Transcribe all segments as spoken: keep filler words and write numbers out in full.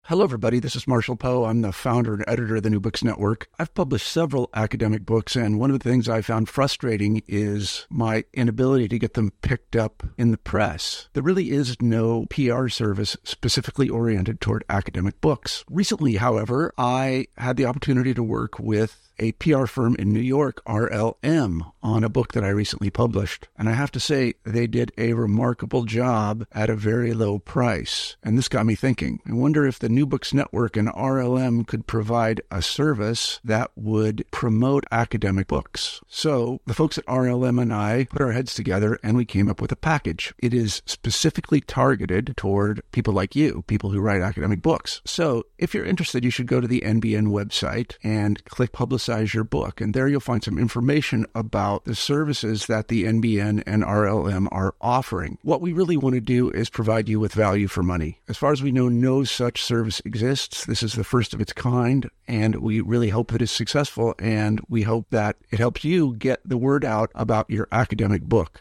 Hello, everybody. This is Marshall Poe. I'm the founder and editor of the New Books Network. I've published several academic books, and one of the things I found frustrating is my inability to get them picked up in the press. There really is no P R service specifically oriented toward academic books. Recently, however, I had the opportunity to work with a P R firm in New York, R L M, on a book that I recently published. And I have to say, they did a remarkable job at a very low price. And this got me thinking. I wonder if the New Books Network and R L M could provide a service that would promote academic books. So the folks at R L M and I put our heads together and we came up with a package. It is specifically targeted toward people like you, people who write academic books. So if you're interested, you should go to the N B N website and click Publicize your book. And there you'll find some information about the services that the N B N and R L M are offering. What we really want to do is provide you with value for money. As far as we know, no such service exists. This is the first of its kind, and we really hope that it's successful, and we hope that it helps you get the word out about your academic book.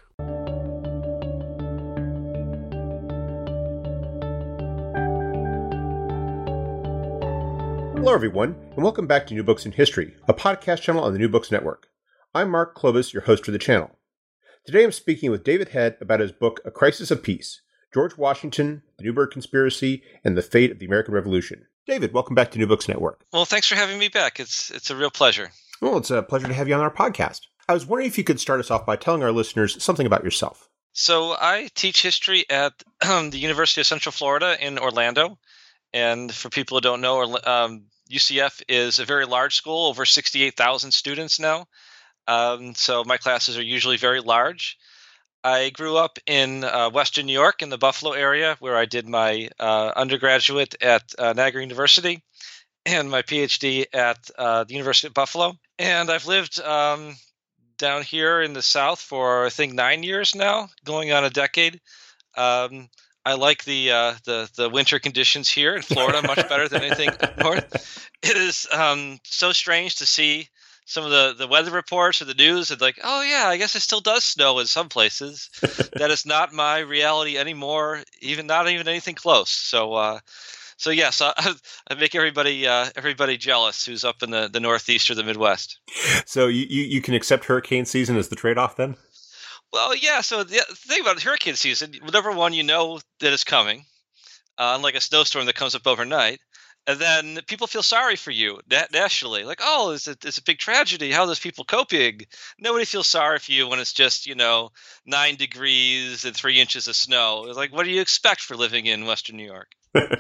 Hello, everyone, and welcome back to New Books in History, a podcast channel on the New Books Network. I'm Mark Klobus, your host for the channel. Today I'm speaking with David Head about his book, A Crisis of Peace, George Washington, the Newburgh Conspiracy, and the Fate of the American Revolution. David, welcome back to New Books Network. Well, thanks for having me back. It's it's a real pleasure. Well, it's a pleasure to have you on our podcast. I was wondering if you could start us off by telling our listeners something about yourself. So I teach history at um, the University of Central Florida in Orlando. And for people who don't know, um, U C F is a very large school, over sixty-eight thousand students now. Um, so my classes are usually very large. I grew up in uh, Western New York in the Buffalo area, where I did my uh, undergraduate at uh, Niagara University and my PhD at uh, the University of Buffalo. And I've lived um, down here in the South for, I think, nine years now, going on a decade. Um, I like the uh, the the winter conditions here in Florida much better than anything up north. It is um, so strange to see some of the, the weather reports or the news and like, oh yeah, I guess it still does snow in some places. That is not my reality anymore, even not even anything close. So uh, so yes, I, I make everybody uh, everybody jealous who's up in the, the Northeast or the Midwest. So you, you, you can accept hurricane season as the trade-off then? Well, yeah. So the thing about hurricane season, number one, you know that it's coming, uh, unlike a snowstorm that comes up overnight. And then people feel sorry for you nationally. Like, oh, it's a, it's a big tragedy. How are those people coping? Nobody feels sorry for you when it's just, you know, nine degrees and three inches of snow. It's like, what do you expect for living in Western New York?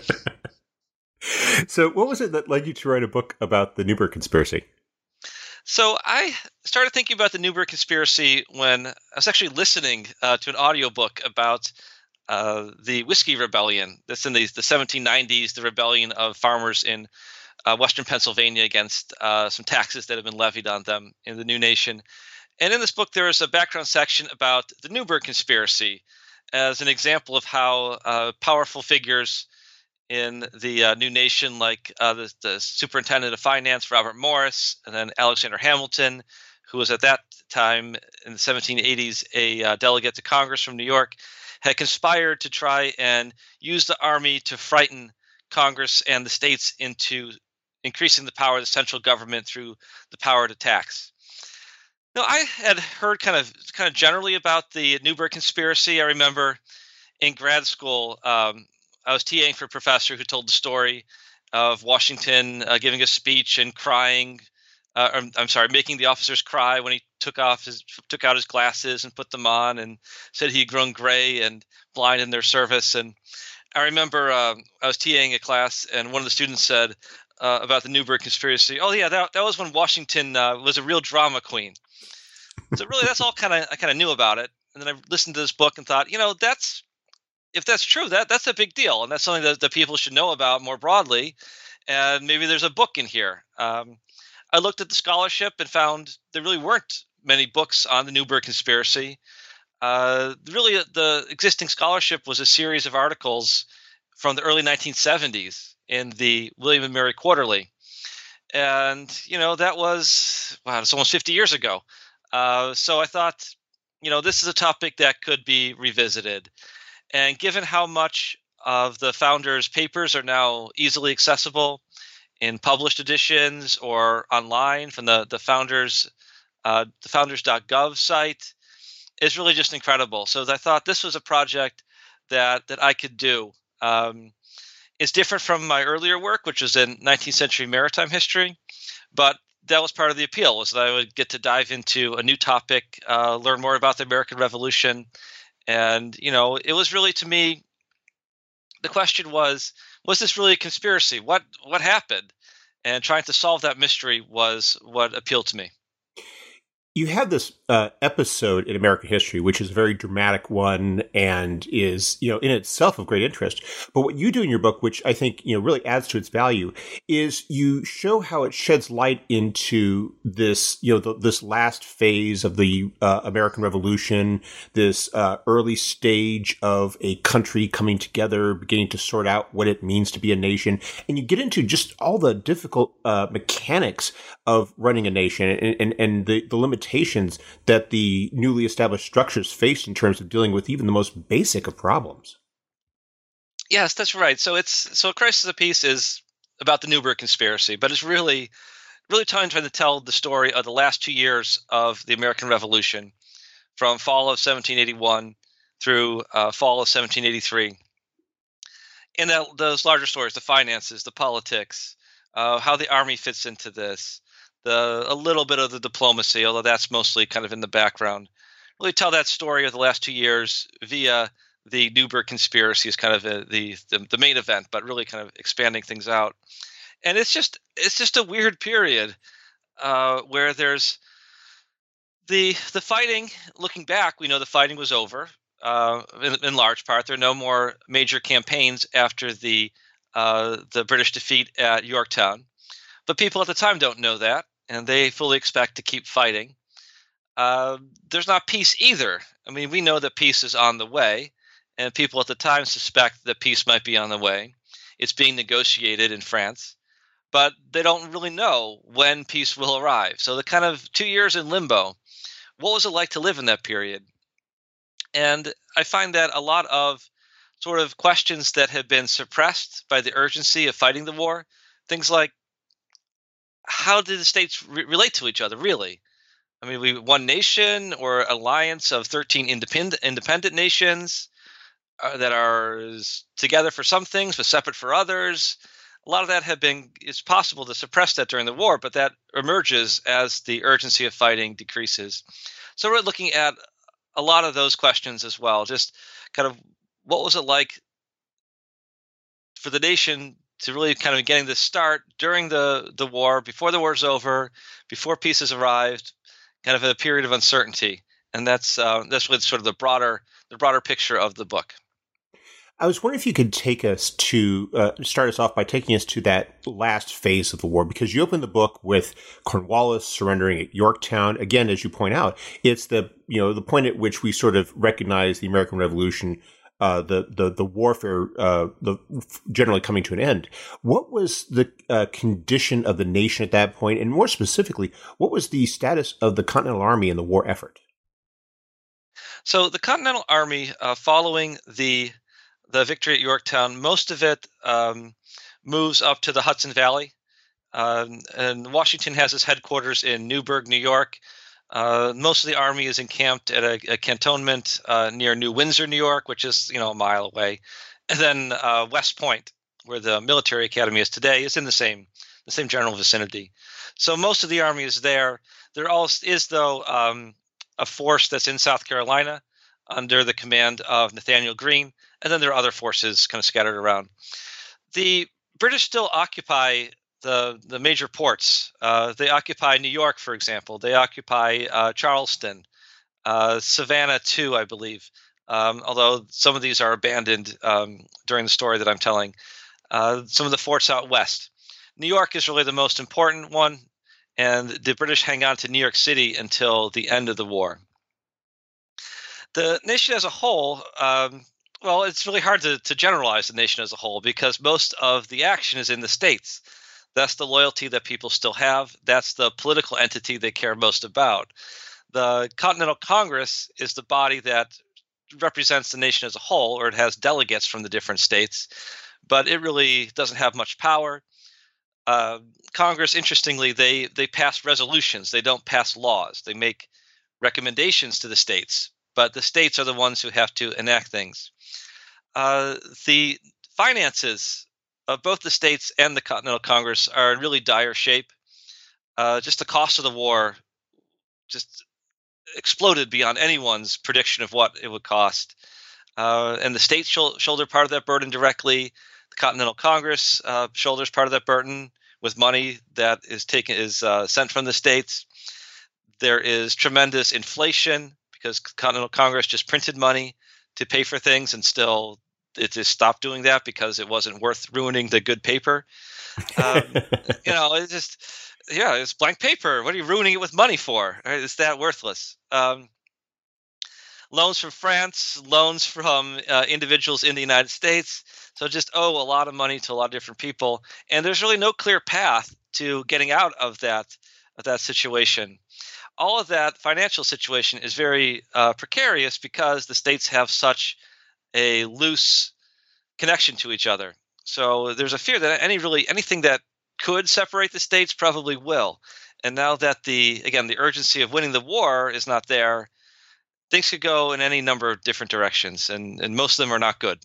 So what was it that led you to write a book about the Newburgh Conspiracy? So I started thinking about the Newburgh Conspiracy when I was actually listening uh, to an audiobook about uh, the Whiskey Rebellion. That's in the, the seventeen nineties, the rebellion of farmers in uh, western Pennsylvania against uh, some taxes that had been levied on them in the new nation. And in this book, there is a background section about the Newburgh Conspiracy as an example of how uh, powerful figures in the uh, new nation, like uh, the, the superintendent of finance, Robert Morris, and then Alexander Hamilton, who was at that time in the seventeen eighties a uh, delegate to Congress from New York, had conspired to try and use the army to frighten Congress and the states into increasing the power of the central government through the power to tax. Now, I had heard kind of kind of generally about the Newburgh Conspiracy. I remember in grad school, um, I was TAing for a professor who told the story of Washington uh, giving a speech and crying. Uh, I'm, I'm sorry, making the officers cry when he took off his took out his glasses and put them on, and said he had grown gray and blind in their service. And I remember uh, I was TAing a class, and one of the students said uh, about the Newburgh Conspiracy, "Oh yeah, that that was when Washington uh, was a real drama queen." So really, that's all kind of I kind of knew about it. And then I listened to this book and thought, you know, that's. If that's true, that that's a big deal, and that's something that, that people should know about more broadly. And maybe there's a book in here. Um, I looked at the scholarship and found there really weren't many books on the Newburgh Conspiracy. Uh, really, the existing scholarship was a series of articles from the early nineteen seventies in the William and Mary Quarterly, and you know that was wow, it's almost fifty years ago. Uh, so I thought, you know, this is a topic that could be revisited. And given how much of the founders' papers are now easily accessible in published editions or online from the the founders uh, the founders dot gov site. Is really just incredible. So I thought this was a project that that I could do. Um, it's different from my earlier work, which was in nineteenth century maritime history, but that was part of the appeal, was that I would get to dive into a new topic, uh, learn more about the American Revolution. And, you know, it was really, to me, the question was, was this really a conspiracy? What what happened? And trying to solve that mystery was what appealed to me. You have this uh, episode in American history, which is a very dramatic one and is, you know, in itself of great interest. But what you do in your book, which I think, you know, really adds to its value, is you show how it sheds light into this, you know, the, this last phase of the uh, American Revolution, this uh, early stage of a country coming together, beginning to sort out what it means to be a nation. And you get into just all the difficult uh, mechanics of running a nation and, and, and the, the limitations that the newly established structures faced in terms of dealing with even the most basic of problems. Yes, that's right. So it's so A Crisis of Peace is about the Newburgh conspiracy, but it's really, really trying, trying to tell the story of the last two years of the American Revolution, from fall of seventeen eighty-one through uh, fall of seventeen eighty-three. And that, those larger stories, the finances, the politics, uh, how the army fits into this, the a little bit of the diplomacy, although that's mostly kind of in the background. Really tell that story of the last two years via the Newburgh conspiracy is kind of a, the, the the main event, but really kind of expanding things out. And it's just it's just a weird period uh, where there's the the fighting. Looking back, we know the fighting was over uh, in, in large part. There are no more major campaigns after the uh, the British defeat at Yorktown, but people at the time don't know that, and they fully expect to keep fighting. Uh, there's not peace either. I mean, we know that peace is on the way, and people at the time suspect that peace might be on the way. It's being negotiated in France, but they don't really know when peace will arrive. So the kind of two years in limbo, what was it like to live in that period? And I find that a lot of sort of questions that have been suppressed by the urgency of fighting the war, things like, how did the states re- relate to each other, really? I mean, we one nation or alliance of thirteen independent independent nations uh, that are together for some things but separate for others. A lot of that have been, it's possible to suppress that during the war, but that emerges as the urgency of fighting decreases. So we're looking at a lot of those questions as well. Just kind of what was it like for the nation to really kind of getting this start during the, the war, before the war's over, before peace has arrived, kind of a period of uncertainty. And that's uh, that's with sort of the broader the broader picture of the book. I was wondering if you could take us to uh, start us off by taking us to that last phase of the war, because you open the book with Cornwallis surrendering at Yorktown. Again, as you point out, it's the you know the point at which we sort of recognize the American Revolution, uh, the the the warfare, uh, the generally coming to an end. What was the uh, condition of the nation at that point, and more specifically, what was the status of the Continental Army in the war effort? So the Continental Army, uh, following the the victory at Yorktown, most of it um, moves up to the Hudson Valley. Um, and Washington has his headquarters in Newburgh, New York. Uh, most of the army is encamped at a, a cantonment uh, near New Windsor, New York, which is you know a mile away. And then uh, West Point, where the military academy is today, is in the same the same general vicinity. So most of the army is there. There also is, though, um, a force that's in South Carolina under the command of Nathaniel Greene. And then there are other forces kind of scattered around. The British still occupy the the major ports. Uh, they occupy New York, for example. They occupy uh, Charleston, uh, Savannah too, I believe. Um, although some of these are abandoned um, during the story that I'm telling. Uh, some of the forts out west. New York is really the most important one, and the British hang on to New York City until the end of the war. The nation as a whole, um, well, it's really hard to, to generalize the nation as a whole because most of the action is in the states. That's the loyalty that people still have. That's the political entity they care most about. The Continental Congress is the body that represents the nation as a whole, or it has delegates from the different states, but it really doesn't have much power. Uh, Congress, interestingly, they they pass resolutions. They don't pass laws. They make recommendations to the states, but the states are the ones who have to enact things. Uh, the finances of both the states and the Continental Congress are in really dire shape. Uh, just the cost of the war just exploded beyond anyone's prediction of what it would cost. Uh, and the states shul- shoulder part of that burden directly. The Continental Congress uh, shoulders part of that burden with money that is taken is uh, sent from the states. There is tremendous inflation because Continental Congress just printed money to pay for things, and still it just stopped doing that because it wasn't worth ruining the good paper. Um, you know, it's just, yeah, it's blank paper. What are you ruining it with money for? Right? It's that worthless. Um, loans from France, loans from uh, individuals in the United States. So just owe a lot of money to a lot of different people. And there's really no clear path to getting out of that, of that situation. All of that financial situation is very uh, precarious because the states have such a loose connection to each other. So there's a fear that any really anything that could separate the states probably will. And now that the again the urgency of winning the war is not there, things could go in any number of different directions, and, and most of them are not good.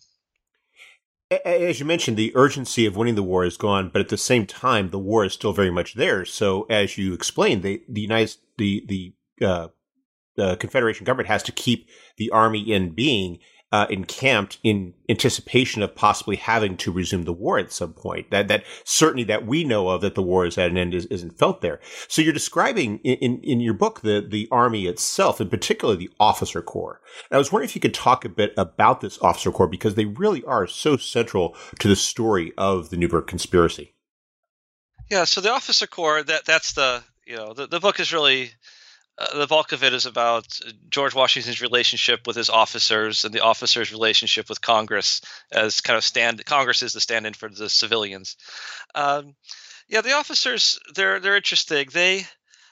As you mentioned, the urgency of winning the war is gone, but at the same time, the war is still very much there. So, as you explained, they, the United the the uh, the Confederation government has to keep the army in being, uh, encamped in anticipation of possibly having to resume the war at some point. That that certainty that we know of that the war is at an end is, isn't felt there. So you're describing in, in, in your book the the army itself, in particular the officer corps. And I was wondering if you could talk a bit about this officer corps, because they really are so central to the story of the Newburgh Conspiracy. Yeah, so the officer corps, that that's the you know the, the book is really. Uh, the bulk of it is about George Washington's relationship with his officers and the officers' relationship with Congress as kind of stand. Congress is the stand-in for the civilians. Um, yeah, the officers, they're they're interesting. They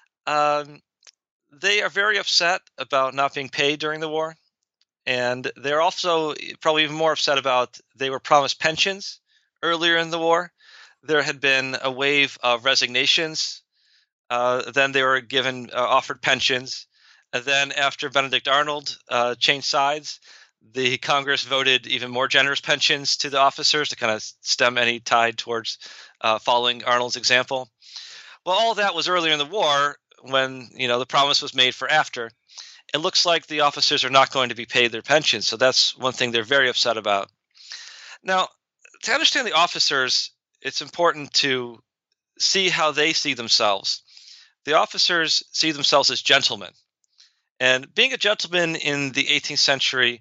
um, they are very upset about not being paid during the war, and they're also probably even more upset about they were promised pensions earlier in the war. There had been a wave of resignations. Uh, then they were given uh, offered pensions. And then after Benedict Arnold uh, changed sides, the Congress voted even more generous pensions to the officers to kind of stem any tide towards uh, following Arnold's example. Well, all that was earlier in the war when, you know, the promise was made for after. It looks like the officers are not going to be paid their pensions. So that's one thing they're very upset about. Now, to understand the officers, it's important to see how they see themselves. The officers see themselves as gentlemen. And being a gentleman in the eighteenth century,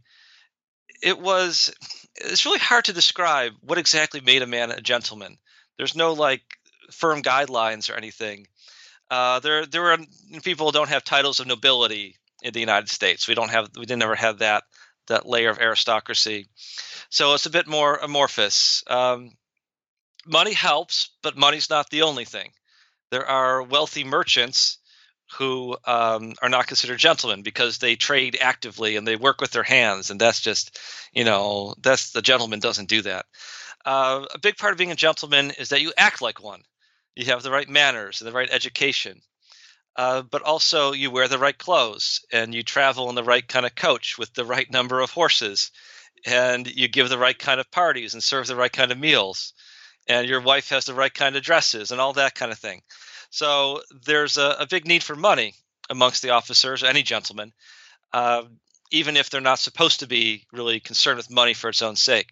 it was it's really hard to describe what exactly made a man a gentleman. There's no like firm guidelines or anything. Uh, there there were people who don't have titles of nobility in the United States. We don't have we didn't ever have that that layer of aristocracy. So it's a bit more amorphous. Um, money helps, but money's not the only thing. There are wealthy merchants who um, are not considered gentlemen because they trade actively and they work with their hands, and that's just, you know, that's the gentleman doesn't do that. Uh, a big part of being a gentleman is that you act like one. You have the right manners and the right education, uh, but also you wear the right clothes and you travel in the right kind of coach with the right number of horses, and you give the right kind of parties and serve the right kind of meals. And your wife has the right kind of dresses and all that kind of thing. So there's a, a big need for money amongst the officers, any gentleman, uh, even if they're not supposed to be really concerned with money for its own sake.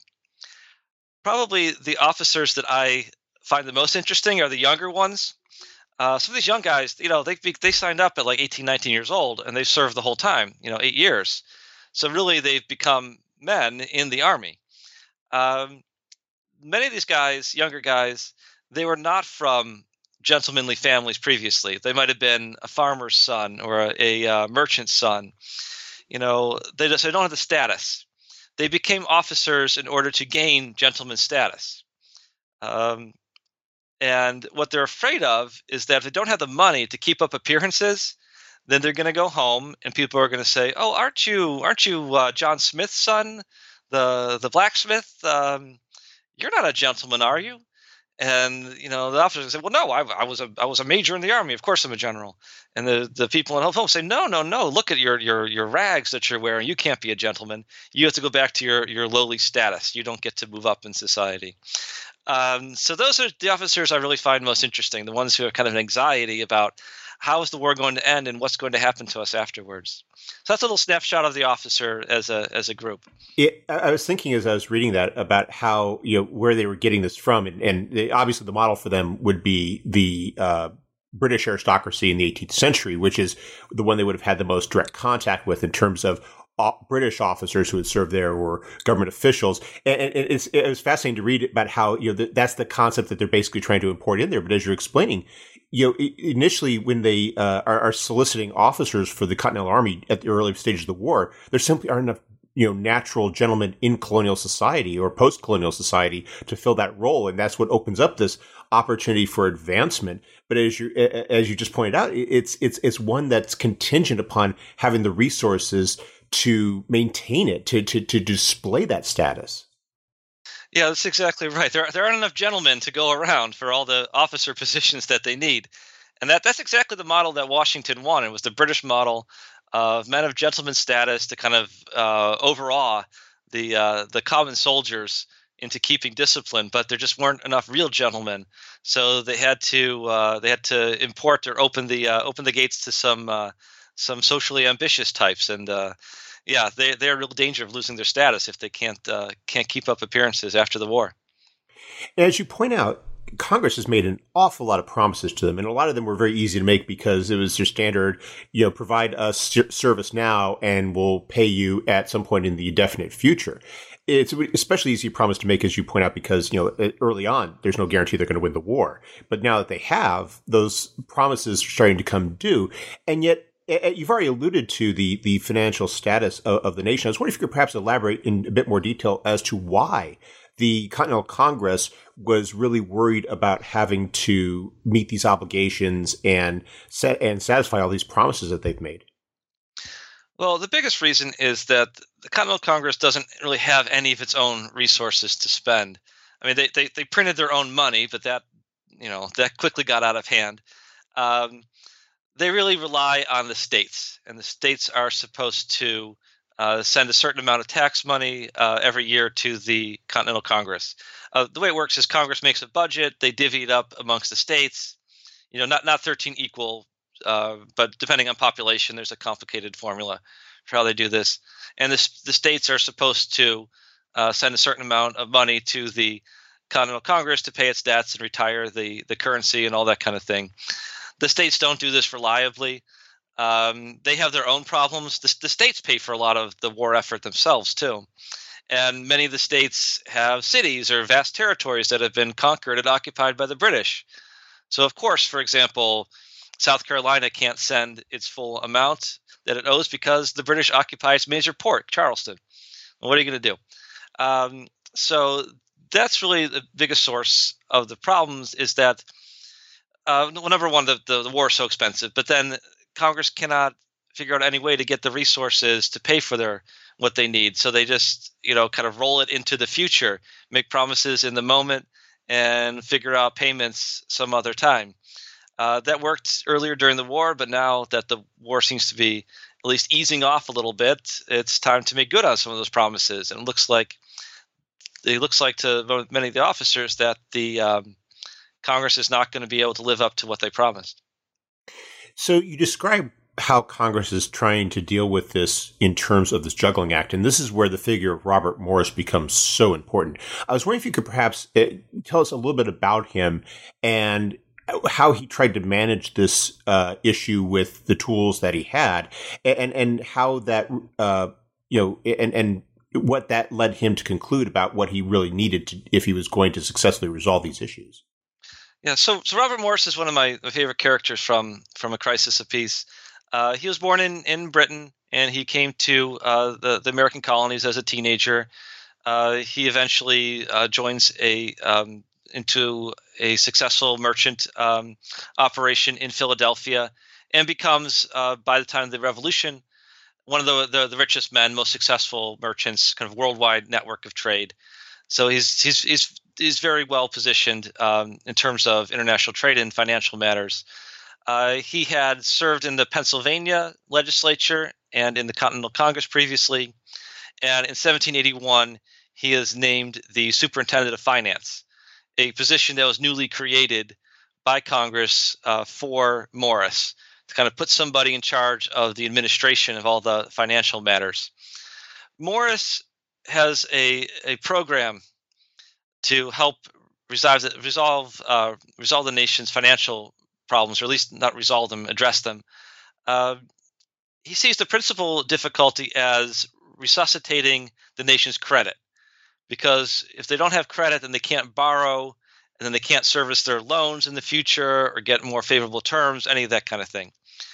Probably the officers that I find the most interesting are the younger ones. Uh, some of these young guys, you know, they they signed up at like eighteen, nineteen years old, and they served the whole time, you know, eight years. So really they've become men in the army. Um, Many of these guys, younger guys, they were not from gentlemanly families previously. They might have been a farmer's son or a, a uh, merchant's son. You know, they just they don't have the status. They became officers in order to gain gentleman status. Um, and what they're afraid of is that if they don't have the money to keep up appearances, then they're going to go home, and people are going to say, "Oh, aren't you aren't you uh, John Smith's son, the the blacksmith? Um, you're not a gentleman, are you?" And you know the officers say, "Well, no, I, I was a I was a major in the army. Of course, I'm a general." And the, the people in home say, "No, no, no. Look at your your your rags that you're wearing. You can't be a gentleman. You have to go back to your your lowly status. You don't get to move up in society." Um, so those are the officers I really find most interesting. The ones who have kind of an anxiety about how is the war going to end and what's going to happen to us afterwards. So that's a little snapshot of the officer as a as a group. It, I was thinking as I was reading that about how, you know, where they were getting this from. And, and they, obviously the model for them would be the uh, British aristocracy in the eighteenth century, which is the one they would have had the most direct contact with in terms of British officers who had served there or government officials. And, and it's, it was fascinating to read about how, you know, the, that's the concept that they're basically trying to import in there. But as you're explaining, you know, initially when they uh, are, are soliciting officers for the Continental Army at the early stages of the war, there simply aren't enough, you know, natural gentlemen in colonial society or post-colonial society to fill that role. And that's what opens up this opportunity for advancement. But as you, as you just pointed out, it's, it's, it's one that's contingent upon having the resources to maintain it, to, to, to display that status. Yeah, that's exactly right. There, there aren't enough gentlemen to go around for all the officer positions that they need. And that, that's exactly the model that Washington wanted. It was the British model of men of gentleman status to kind of uh, overawe the uh, the common soldiers into keeping discipline, but there just weren't enough real gentlemen, so they had to uh, they had to import or open the uh, open the gates to some uh, some socially ambitious types, and uh, yeah, they they're in real danger of losing their status if they can't uh, can't keep up appearances after the war. As you point out, Congress has made an awful lot of promises to them, and a lot of them were very easy to make because it was their standard, you know, provide us service now and we'll pay you at some point in the indefinite future. It's especially easy promise to make, as you point out, because, you know, early on, there's no guarantee they're going to win the war. But now that they have, those promises are starting to come due. And yet, you've already alluded to the, the financial status of, of the nation. I was wondering if you could perhaps elaborate in a bit more detail as to why the Continental Congress was really worried about having to meet these obligations and set and satisfy all these promises that they've made. Well, the biggest reason is that the Continental Congress doesn't really have any of its own resources to spend. I mean, they they, they printed their own money, but that, you know, that quickly got out of hand. Um, they really rely on the states, and the states are supposed to uh, send a certain amount of tax money uh, every year to the Continental Congress. Uh, the way it works is Congress makes a budget, they divvy it up amongst the states. You know, not not thirteen equal. Uh, but depending on population, there's a complicated formula for how they do this. And this, the states are supposed to uh, send a certain amount of money to the Continental Congress to pay its debts and retire the, the currency and all that kind of thing. The states don't do this reliably. Um, they have their own problems. The, the states pay for a lot of the war effort themselves, too. And many of the states have cities or vast territories that have been conquered and occupied by the British. So, of course, for example, South Carolina can't send its full amount that it owes because the British occupy its major port, Charleston. Well, what are you going to do? Um, so that's really the biggest source of the problems is that, uh, well, number one, the, the, the war is so expensive, but then Congress cannot figure out any way to get the resources to pay for their what they need. So they just, you know, kind of roll it into the future, make promises in the moment, and figure out payments some other time. Uh, that worked earlier during the war, but now that the war seems to be at least easing off a little bit, it's time to make good on some of those promises. And it looks like it looks like to many of the officers that the um, Congress is not going to be able to live up to what they promised. So you describe how Congress is trying to deal with this in terms of this juggling act, and this is where the figure of Robert Morris becomes so important. I was wondering if you could perhaps tell us a little bit about him and how he tried to manage this uh, issue with the tools that he had, and and how that uh, you know, and and what that led him to conclude about what he really needed to if he was going to successfully resolve these issues. Yeah, so so Robert Morris is one of my, my favorite characters from from A Crisis of Peace. Uh, he was born in, in Britain, and he came to uh, the the American colonies as a teenager. Uh, he eventually uh, joins a um, into a successful merchant um, operation in Philadelphia, and becomes, uh, by the time of the revolution, one of the, the the richest men, most successful merchants, kind of worldwide network of trade. So he's he's he's he's very well positioned um, in terms of international trade and financial matters. Uh, he had served in the Pennsylvania legislature and in the Continental Congress previously, and in seventeen eighty-one he is named the Superintendent of Finance, a position that was newly created by Congress uh, for Morris, to kind of put somebody in charge of the administration of all the financial matters. Morris has a a program to help resolve resolve uh, resolve the nation's financial problems, or at least not resolve them, address them. Uh, he sees the principal difficulty as resuscitating the nation's credit, because if they don't have credit, then they can't borrow, and then they can't service their loans in the future or get more favorable terms, any of that kind of thing.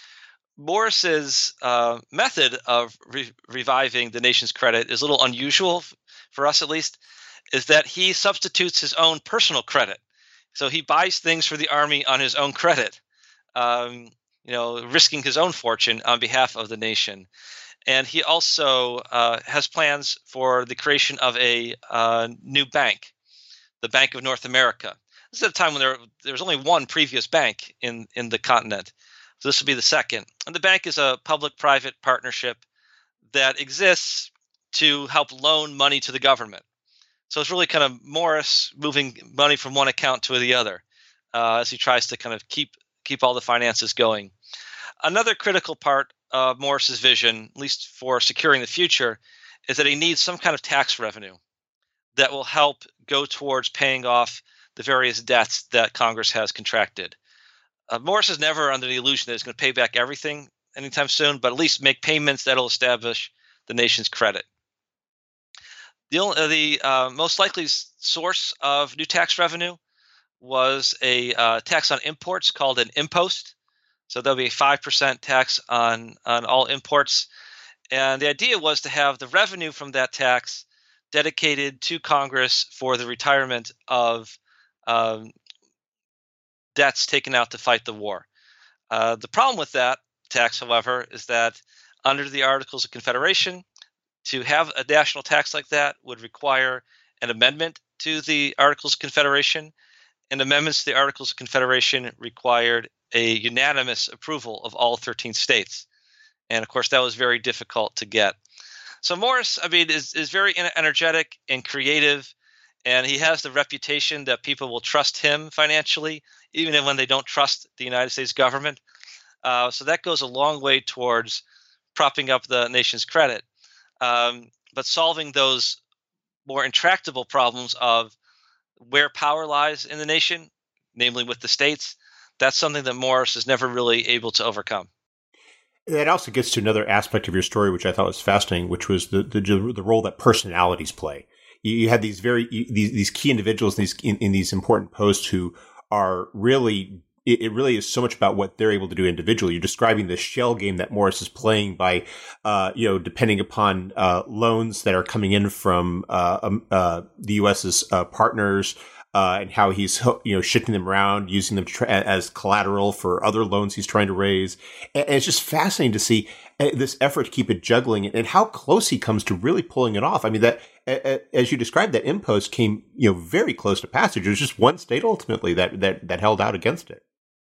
Morris's uh, method of re- reviving the nation's credit is a little unusual, for us at least, is that he substitutes his own personal credit. So he buys things for the army on his own credit, um, you know, risking his own fortune on behalf of the nation. And he also uh, has plans for the creation of a uh, new bank, the Bank of North America. This is at a time when there, there was only one previous bank in, in the continent. So this will be the second. And the bank is a public-private partnership that exists to help loan money to the government. So it's really kind of Morris moving money from one account to the other uh, as he tries to kind of keep keep all the finances going. Another critical part of Morris's vision, at least for securing the future, is that he needs some kind of tax revenue that will help go towards paying off the various debts that Congress has contracted. Uh, Morris is never under the illusion that he's going to pay back everything anytime soon, but at least make payments that will establish the nation's credit. The, only, uh, the uh, most likely source of new tax revenue was a uh, tax on imports called an impost. So there'll be a five percent tax on, on all imports. And the idea was to have the revenue from that tax dedicated to Congress for the retirement of um, debts taken out to fight the war. Uh, the problem with that tax, however, is that under the Articles of Confederation, to have a national tax like that would require an amendment to the Articles of Confederation, and amendments to the Articles of Confederation required a unanimous approval of all thirteen states. And of course, that was very difficult to get. So Morris, I mean, is, is very energetic and creative, and he has the reputation that people will trust him financially, even when they don't trust the United States government. Uh, so that goes a long way towards propping up the nation's credit. Um, but solving those more intractable problems of where power lies in the nation, namely with the states, that's something that Morris is never really able to overcome. That also gets to another aspect of your story, which I thought was fascinating, which was the the, the role that personalities play. You, you had these very you, these these key individuals in these in, in these important posts who are really. It really is so much about what they're able to do individually. You're describing the shell game that Morris is playing by, uh, you know, depending upon uh, loans that are coming in from uh, um, uh, the U S's uh, partners, uh, and how he's, you know, shifting them around, using them to tra- as collateral for other loans he's trying to raise. And it's just fascinating to see this effort to keep it juggling and how close he comes to really pulling it off. I mean, that as you described, that impost came, you know, very close to passage. It was just one state ultimately that that that held out against it.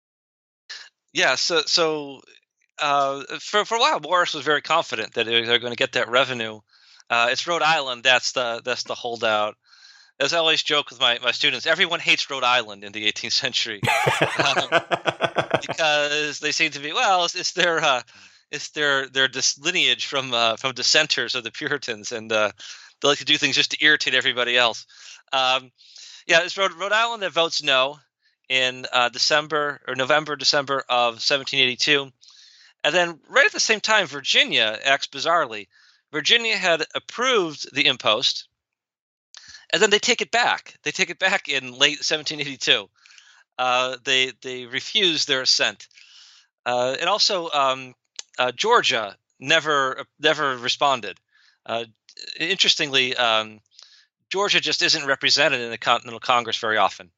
Yeah, so so uh, for for a while, Morris was very confident that they're, they're going to get that revenue. Uh, it's Rhode Island that's the that's the holdout. As I always joke with my, my students, everyone hates Rhode Island in the eighteenth century um, because they seem to be well, it's, it's their uh, it's their their dis- lineage from uh, from dissenters or the Puritans, and uh, they like to do things just to irritate everybody else. Um, yeah, it's Rhode, Rhode Island that votes no in uh, December or November, December of seventeen eighty-two. And then right at the same time, Virginia acts bizarrely. Virginia had approved the impost, and then they take it back. They take it back in late seventeen eighty-two. Uh, they they refuse their assent. Uh, and also, um, uh, Georgia never never responded. Uh, interestingly, um, Georgia just isn't represented in the Continental Congress very often.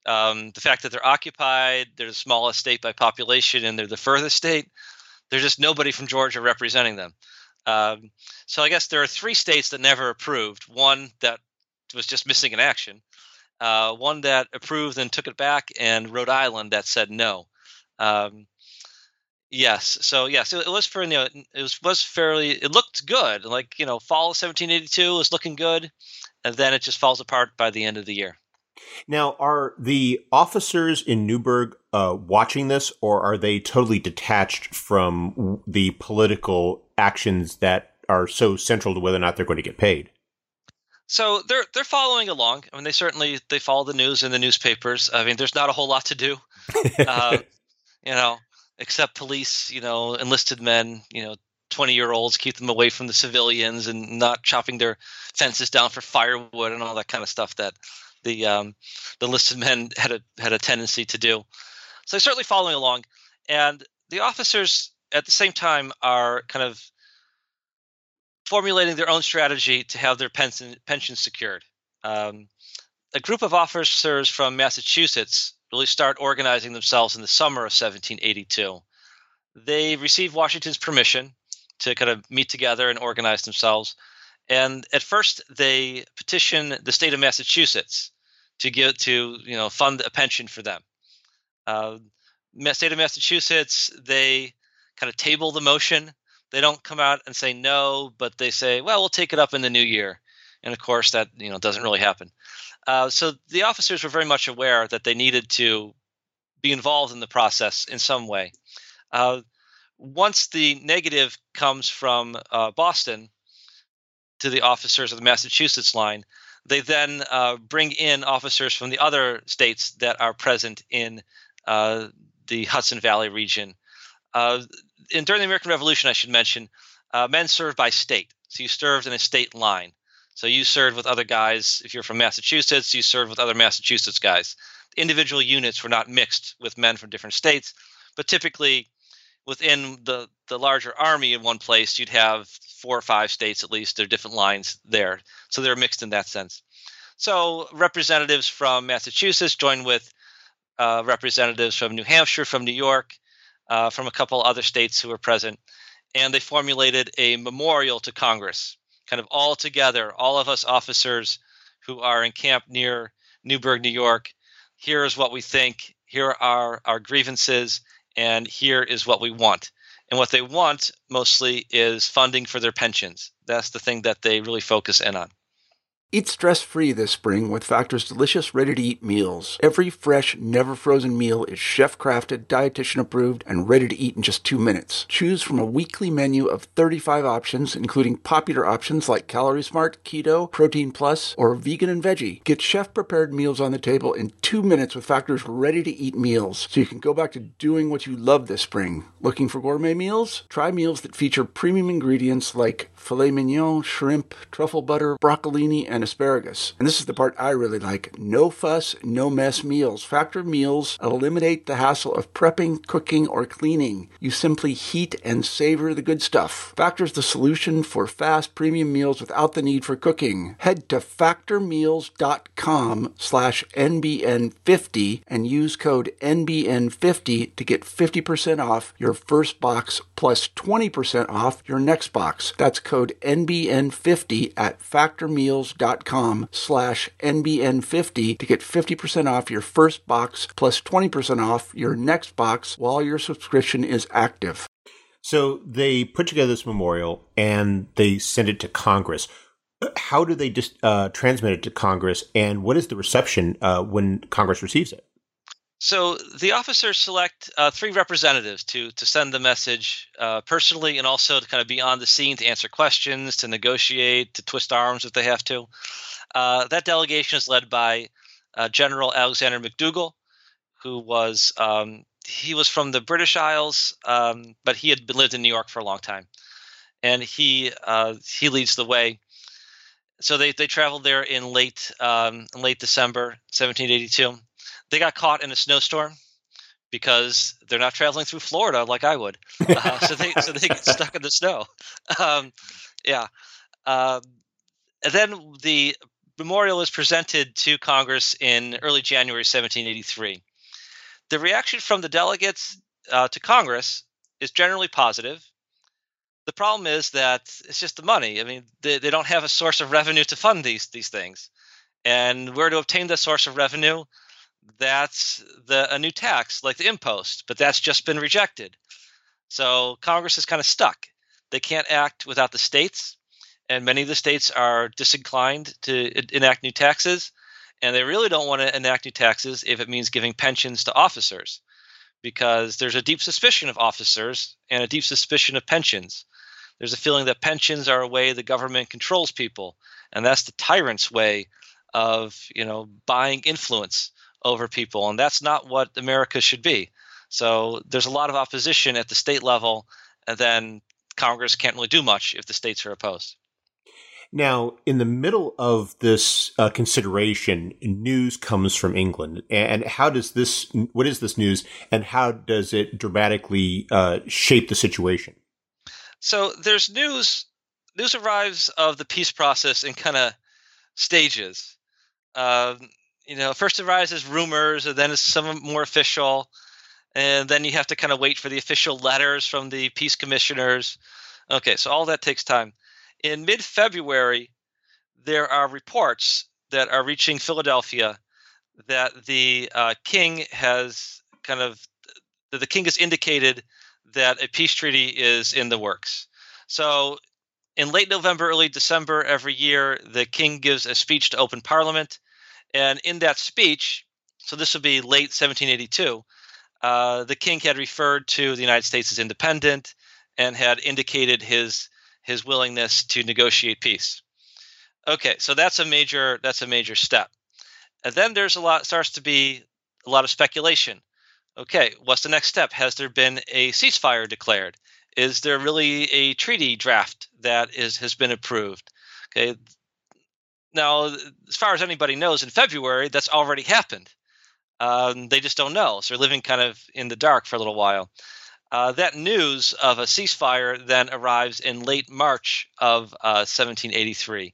Um, the fact that they're occupied, they're the smallest state by population, and they're the furthest state. There's just nobody from Georgia representing them. Um, so I guess there are three states that never approved. One that was just missing in action. Uh, one that approved and took it back, and Rhode Island that said no. Um, yes. So yes, it, it was for, you know, it was, was fairly, it looked good. Like, you know, fall of seventeen eighty-two was looking good. And then it just falls apart by the end of the year. Now, are the officers in Newburgh uh, watching this, or are they totally detached from the political actions that are so central to whether or not they're going to get paid? So they're they're following along. I mean, they certainly they follow the news in the newspapers. I mean, there's not a whole lot to do, uh, you know, except police, you know, enlisted men, you know, twenty-year-olds, keep them away from the civilians and not chopping their fences down for firewood and all that kind of stuff that the um, the enlisted men had a had a tendency to do. So they're certainly following along, and the officers at the same time are kind of formulating their own strategy to have their pension pensions secured. Um, a group of officers from Massachusetts really start organizing themselves in the summer of seventeen eighty-two. They receive Washington's permission to kind of meet together and organize themselves. And at first, they petition the state of Massachusetts to give to you know fund a pension for them. Uh, state of Massachusetts, they kind of table the motion. They don't come out and say no, but they say, well, we'll take it up in the new year. And of course, that you know doesn't really happen. Uh, so the officers were very much aware that they needed to be involved in the process in some way. Uh, once the negative comes from uh, Boston to the officers of the Massachusetts line, they then uh, bring in officers from the other states that are present in uh, the Hudson Valley region. Uh, and during the American Revolution, I should mention, uh, men served by state. So you served in a state line. So you served with other guys. If you're from Massachusetts, you served with other Massachusetts guys. Individual units were not mixed with men from different states, but typically within the, the larger army in one place, you'd have four or five states at least. There are different lines there. So they're mixed in that sense. So representatives from Massachusetts joined with uh, representatives from New Hampshire, from New York, uh, from a couple other states who were present. And they formulated a memorial to Congress, kind of all together, all of us officers who are encamped near Newburgh, New York. Here is what we think. Here are our grievances. And here is what we want. And what they want mostly is funding for their pensions. That's the thing that they really focus in on. Eat stress-free this spring with Factor's delicious, ready-to-eat meals. Every fresh, never-frozen meal is chef-crafted, dietitian-approved, and ready to eat in just two minutes. Choose from a weekly menu of thirty-five options, including popular options like Calorie Smart, Keto, Protein Plus, or Vegan and Veggie. Get chef-prepared meals on the table in two minutes with Factor's ready-to-eat meals, so you can go back to doing what you love this spring. Looking for gourmet meals? Try meals that feature premium ingredients like filet mignon, shrimp, truffle butter, broccolini, and asparagus. And this is the part I really like. No fuss, no mess meals. Factor meals eliminate the hassle of prepping, cooking, or cleaning. You simply heat and savor the good stuff. Factor's the solution for fast premium meals without the need for cooking. Head to factormeals.com slash NBN50 and use code N B N fifty to get fifty percent off your first box plus twenty percent off your next box. That's code N B N fifty at factormeals.com slash NBN50 to get fifty percent off your first box plus twenty percent off your next box while your subscription is active. So they put together this memorial and they send it to Congress. How do they dis- uh, transmit it to Congress, and what is the reception uh, when Congress receives it? So the officers select uh, three representatives to to send the message uh, personally, and also to kind of be on the scene to answer questions, to negotiate, to twist arms if they have to. Uh, that delegation is led by uh, General Alexander McDougall, who was um, he was from the British Isles, um, but he had been, lived in New York for a long time, and he uh, he leads the way. So they they traveled there in late um, in late December seventeen eighty-two. They got caught in a snowstorm because they're not traveling through Florida like I would. Uh, so they so they get stuck in the snow. Um, yeah. Um, and then the memorial is presented to Congress in early January seventeen eighty-three. The reaction from the delegates uh, to Congress is generally positive. The problem is that it's just the money. I mean, they, they don't have a source of revenue to fund these these things. And where to obtain the source of revenue? That's the a new tax, like the impost, but that's just been rejected. So Congress is kind of stuck. They can't act without the states, and many of the states are disinclined to enact new taxes, and they really don't want to enact new taxes if it means giving pensions to officers, because there's a deep suspicion of officers and a deep suspicion of pensions. There's a feeling that pensions are a way the government controls people, and that's the tyrant's way of, you know, buying influence over people, and that's not what America should be. So there's a lot of opposition at the state level, and then Congress can't really do much if the states are opposed. Now, in the middle of this uh, consideration, news comes from England. And how does this, what is this news, and how does it dramatically uh, shape the situation? So there's news, news arrives of the peace process in kind of stages. Uh, you know, first it arrives as rumors, and then it's some more official. And then you have to kind of wait for the official letters from the peace commissioners. Okay, so all that takes time. In mid-February, there are reports that are reaching Philadelphia that the uh, king has kind of that the king has indicated that a peace treaty is in the works. So in late November, early December every year, the king gives a speech to open Parliament. And in that speech, so this would be late seventeen eighty-two, uh, the king had referred to the United States as independent and had indicated his his willingness to negotiate peace. Okay, so that's a major that's a major step. And then there's a lot starts to be a lot of speculation. Okay, what's the next step? Has there been a ceasefire declared? Is there really a treaty draft that is has been approved? Okay. Now, as far as anybody knows, in February, that's already happened. Um, they just don't know. So they're living kind of in the dark for a little while. Uh, that news of a ceasefire then arrives in late March of uh, seventeen eighty-three.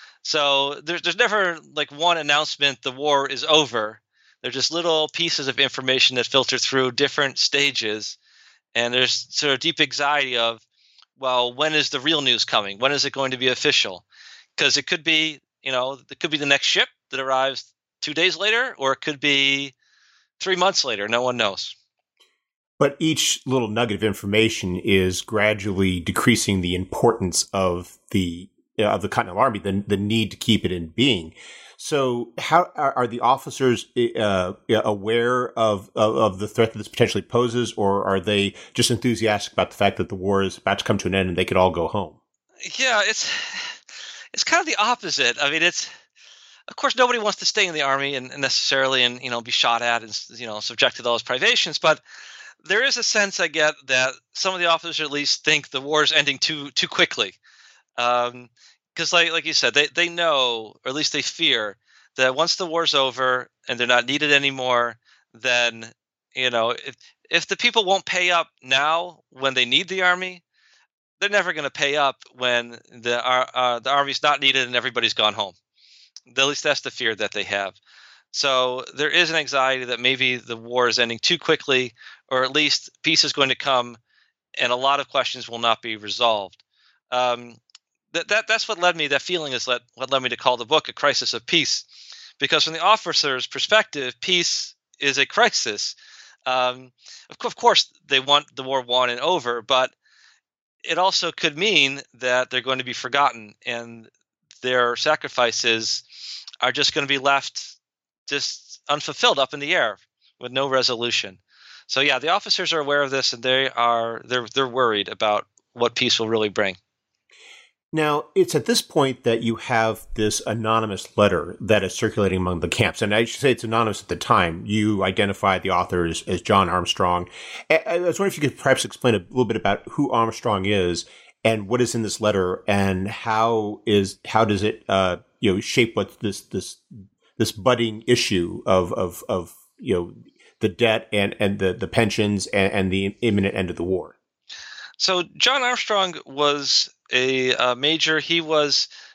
So there's, there's never like one announcement, the war is over. They're just little pieces of information that filter through different stages. And there's sort of deep anxiety of, well, when is the real news coming? When is it going to be official? Because it could be, you know, it could be the next ship that arrives two days later, or it could be three months later. No one knows. But each little nugget of information is gradually decreasing the importance of the uh, of the Continental Army, the the need to keep it in being. So, how are, are the officers uh, aware of, of of the threat that this potentially poses, or are they just enthusiastic about the fact that the war is about to come to an end and they could all go home? Yeah, it's it's kind of the opposite. I mean, it's of course nobody wants to stay in the army and, and necessarily and you know be shot at and you know subjected to all those privations, but there is a sense I get that some of the officers at least think the war is ending too too quickly. Um, Because, like like you said, they, they know, or at least they fear, that once the war's over and they're not needed anymore, then, you know, if, if the people won't pay up now when they need the army, they're never going to pay up when the uh, uh, the army's not needed and everybody's gone home. At least that's the fear that they have. So there is an anxiety that maybe the war is ending too quickly, or at least peace is going to come and a lot of questions will not be resolved. Um, That, that that's what led me. That feeling is let, what led me to call the book A Crisis of Peace, because from the officer's perspective, peace is a crisis. Um, of, of course, they want the war won and over, but it also could mean that they're going to be forgotten, and their sacrifices are just going to be left just unfulfilled, up in the air, with no resolution. So, yeah, the officers are aware of this, and they are they're they're worried about what peace will really bring. Now, it's at this point that you have this anonymous letter that is circulating among the camps. And I should say it's anonymous at the time. You identified the author as, as John Armstrong. I was wondering if you could perhaps explain a little bit about who Armstrong is and what is in this letter, and how is how does it uh, you know shape what this this this budding issue of of of you know the debt and and the the pensions and, and the imminent end of the war. So John Armstrong was a uh, major. He was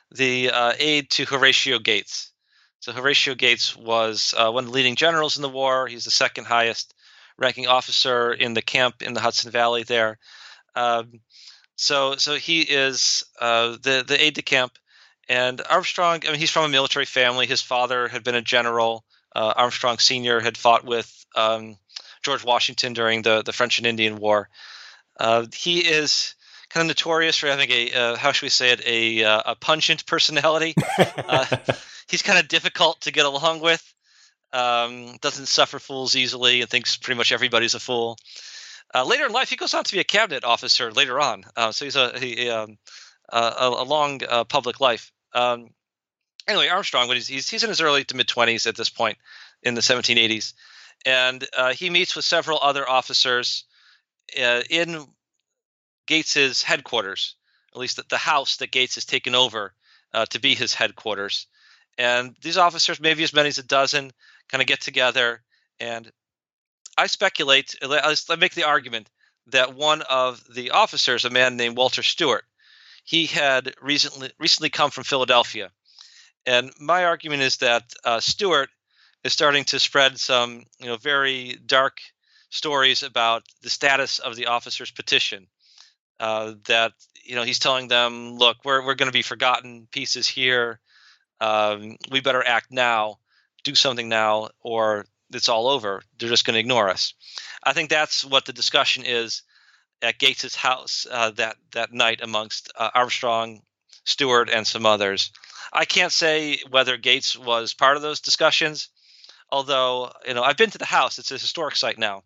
the uh, aide to Horatio Gates. So Horatio Gates was uh, one of the leading generals in the war. He's the second highest ranking officer in the camp in the Hudson Valley there. Um, so so he is uh, the, the aide de camp. And Armstrong, I mean, he's from a military family. His father had been a general. Uh, Armstrong Senior had fought with um, George Washington during the, the French and Indian War. Uh, he is kind of notorious for having a, uh, how should we say it, a, uh, a pungent personality. uh, he's kind of difficult to get along with, um, doesn't suffer fools easily, and thinks pretty much everybody's a fool. Uh, later in life, he goes on to be a cabinet officer later on. Uh, so he's a, he, um, a, a long uh, public life. Um, anyway, Armstrong, when he's, he's he's in his early to mid twenties at this point in the seventeen eighties, and uh, he meets with several other officers uh, in Gates's headquarters, at least the, the house that Gates has taken over uh, to be his headquarters. And these officers, maybe as many as a dozen, kind of get together. And I speculate, I make the argument that one of the officers, a man named Walter Stewart, he had recently recently come from Philadelphia. And my argument is that uh, Stewart is starting to spread some, you know, very dark stories about the status of the officers' petition. Uh, that, you know, he's telling them, look, we're we're going to be forgotten pieces here. Um, we better act now, do something now, or it's all over. They're just going to ignore us. I think that's what the discussion is at Gates's house uh, that that night amongst uh, Armstrong, Stewart, and some others. I can't say whether Gates was part of those discussions, although, you know, I've been to the house. It's a historic site now.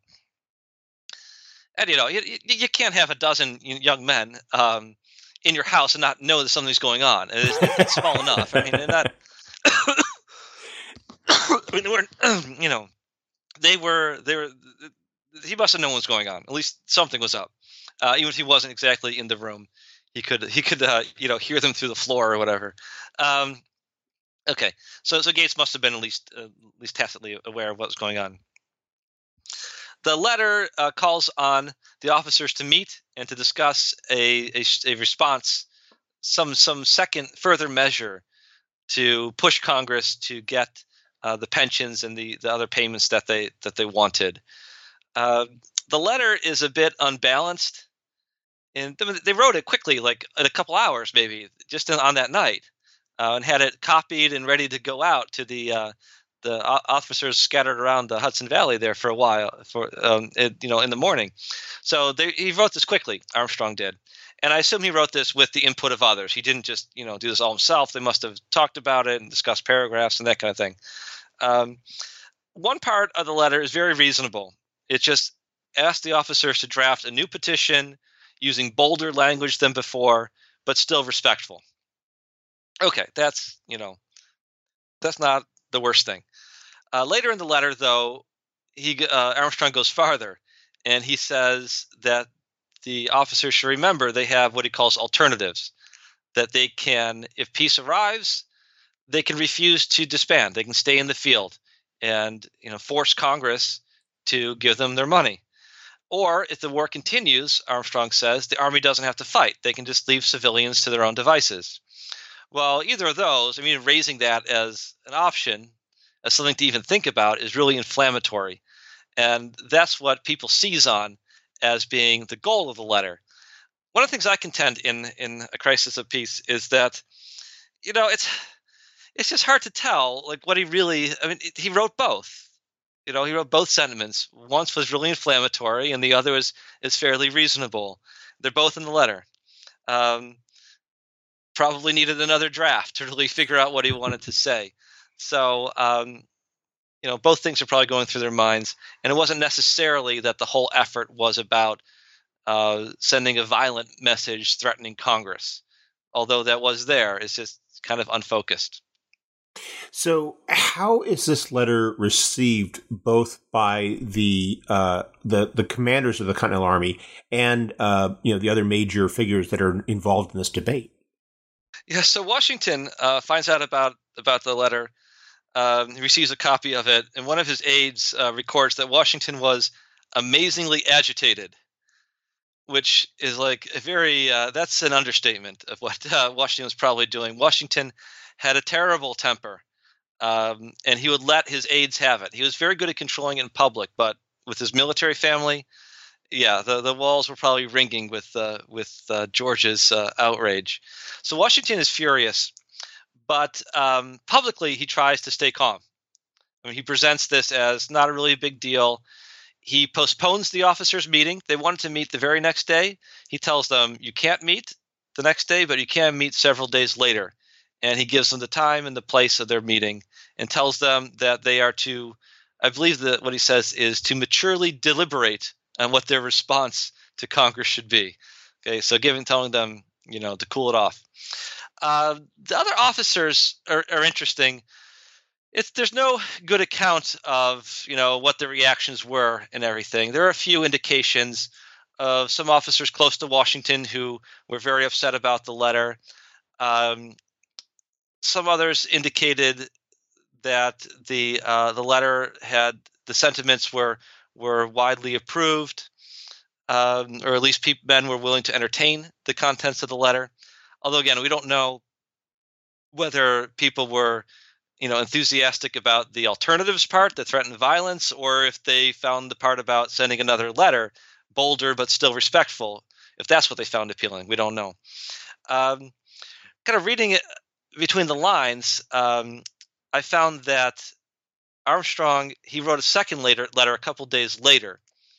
And, you know, you, you can't have a dozen young men um, in your house and not know that something's going on. It's, it's small enough. I mean, they're not. I mean, they weren't. You know, they were. They were. He must have known what was going on. At least something was up. Uh, even if he wasn't exactly in the room, he could. He could. Uh, you know, hear them through the floor or whatever. Um, okay, so so Gates must have been at least uh, at least tacitly aware of what was going on. The letter uh, calls on the officers to meet and to discuss a, a, a response, some some second further measure to push Congress to get uh, the pensions and the, the other payments that they that they wanted. Uh, the letter is a bit unbalanced, and they wrote it quickly, like in a couple hours, maybe just on that night, uh, and had it copied and ready to go out to the. Uh, The officers scattered around the Hudson Valley there for a while, for um, it, you know, in the morning. So they, he wrote this quickly. Armstrong did, and I assume he wrote this with the input of others. He didn't just, you know, do this all himself. They must have talked about it and discussed paragraphs and that kind of thing. Um, one part of the letter is very reasonable. It just asked the officers to draft a new petition using bolder language than before, but still respectful. Okay, that's you know, that's not the worst thing. Uh, later in the letter, though, he uh, Armstrong goes farther, and he says that the officers should remember they have what he calls alternatives, that they can, if peace arrives, they can refuse to disband. They can stay in the field and, you know, force Congress to give them their money. Or if the war continues, Armstrong says, the army doesn't have to fight. They can just leave civilians to their own devices. Well, either of those, I mean, raising that as an option, as something to even think about, is really inflammatory. And that's what people seize on as being the goal of the letter. One of the things I contend in, in A Crisis of Peace is that, you know, it's it's just hard to tell, like, what he really, I mean, he wrote both. You know, he wrote both sentiments. One was really inflammatory, and the other is, is fairly reasonable. They're both in the letter. Um, probably needed another draft to really figure out what he wanted to say. So, um, you know, both things are probably going through their minds. And it wasn't necessarily that the whole effort was about uh, sending a violent message threatening Congress, although that was there. It's just kind of unfocused. So how is this letter received both by the uh, the the commanders of the Continental Army and uh, you know the other major figures that are involved in this debate? Yeah, so Washington uh, finds out about about the letter. Um, he receives a copy of it, and one of his aides uh, records that Washington was amazingly agitated, which is like a very, uh, that's an understatement of what uh, Washington was probably doing. Washington had a terrible temper, um, and he would let his aides have it. He was very good at controlling it in public, but with his military family, yeah, the, the walls were probably ringing with uh, with uh, George's uh, outrage. So Washington is furious, but um, publicly he tries to stay calm. I mean, he presents this as not a really big deal. He postpones the officers' meeting. They wanted to meet the very next day. He tells them, you can't meet the next day, but you can meet several days later. And he gives them the time and the place of their meeting and tells them that they are to, I believe that what he says is to maturely deliberate on what their response to Congress should be. Okay, so giving, telling them, you know, to cool it off. Uh, the other officers are, are interesting. It's there's no good account of, you know, what the reactions were and everything. There are a few indications of some officers close to Washington who were very upset about the letter. Um, some others indicated that the uh, the letter had the sentiments were were widely approved, um, or at least people, men were willing to entertain the contents of the letter. Although again, we don't know whether people were, you know, enthusiastic about the alternatives part that threatened violence, or if they found the part about sending another letter bolder but still respectful, if that's what they found appealing. We don't know. Um, kind of reading it between the lines, um, I found that Armstrong, he wrote a second later, letter a couple days later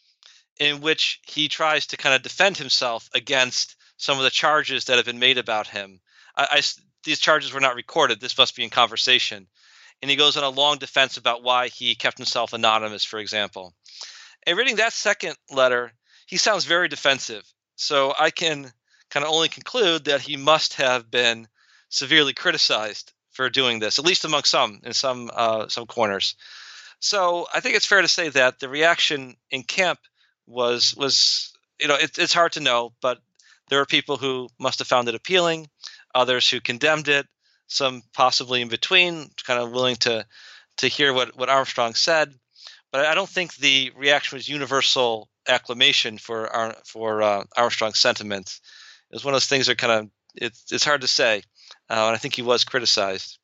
in which he tries to kind of defend himself against some of the charges that have been made about him. I, I, these charges were not recorded. This must be in conversation. And he goes on a long defense about why he kept himself anonymous, for example. And reading that second letter, he sounds very defensive. So I can kind of only conclude that he must have been severely criticized for doing this, at least among some, in some uh, some corners. So I think it's fair to say that the reaction in camp was, was you know, it, it's hard to know, but there are people who must have found it appealing, others who condemned it, some possibly in between, kind of willing to to hear what, what Armstrong said. But I don't think the reaction was universal acclamation for our, for uh, Armstrong's sentiments. It was one of those things that kind of, it's it's hard to say. Uh, and I think he was criticized.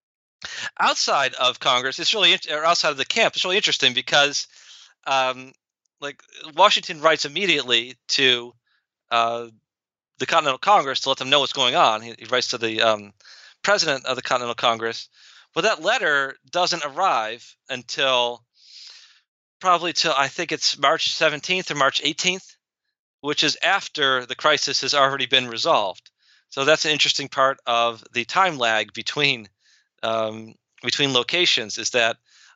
Outside of Congress, it's really, or outside of the camp, it's really interesting because, um, like, Washington writes immediately to uh, the Continental Congress to let them know what's going on. He, he writes to the um, president of the Continental Congress, but that letter doesn't arrive until probably till I think it's March seventeenth or March eighteenth, which is after the crisis has already been resolved. So that's an interesting part of the time lag between um, between locations, is that